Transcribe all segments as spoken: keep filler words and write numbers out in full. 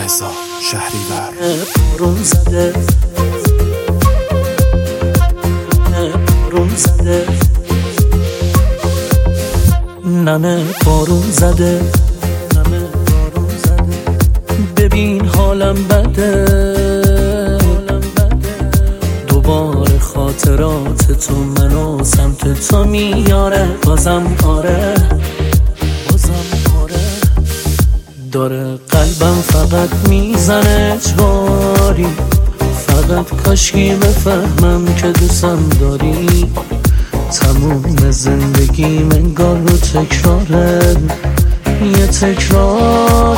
رضا شهریور. بارون زده بارون زده ننه بارون زده ننه بارون زده ببین حالم بده دوباره خاطرات تو منو سمت تو میاره بازم آره بازم آره داره قلبم فقط میزنه اجباری فقط کاشکی بفهمم که دوستم داری تموم زندگیم انگار رو تکراره یه تکرار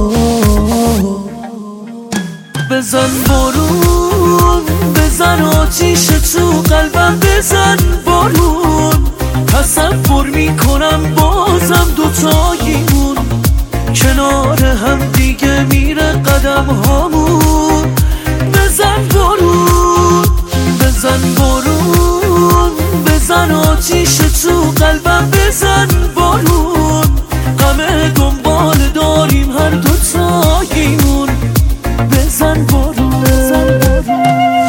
بزن بارون بزن آتیش تو قلبم بزن بارون تصور میکنم بازم دوتاییمون کنار هم دیگه میره قدم هامون بزن بارون بزن بارون بزن آتیش تو قلبم بزن بارون غمه دنبال داریم هر دوتاییمون بزن بارون بزن بارون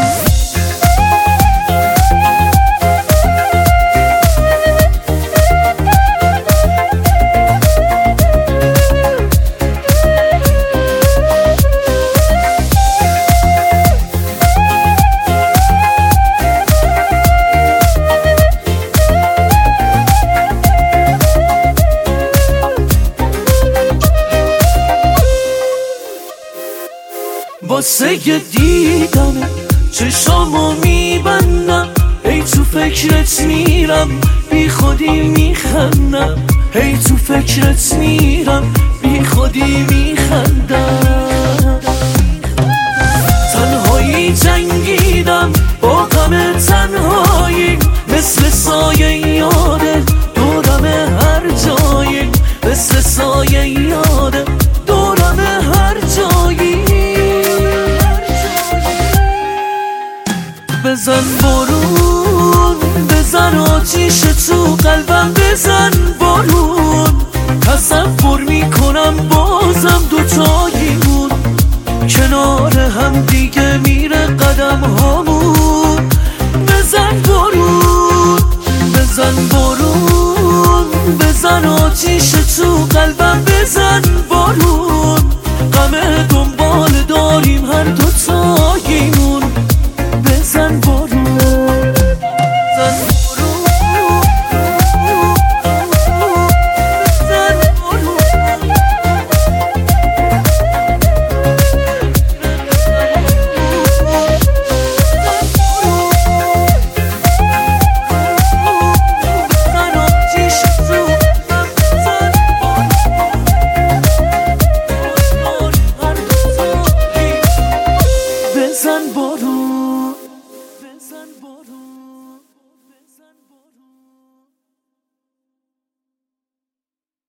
واسه دیدن چشامو میبندم هی تو فکرت میرم بی خودی میخندم هی تو فکرت میرم بی خودی میخندم تنهایی جنگیدم با غم تنهایی مثل سایه یاده دورم هر جایی مثل سایه یاده دورم هر جایی بزن بارون بزن آتیش تو قلبم بزن بارون تصور میکنم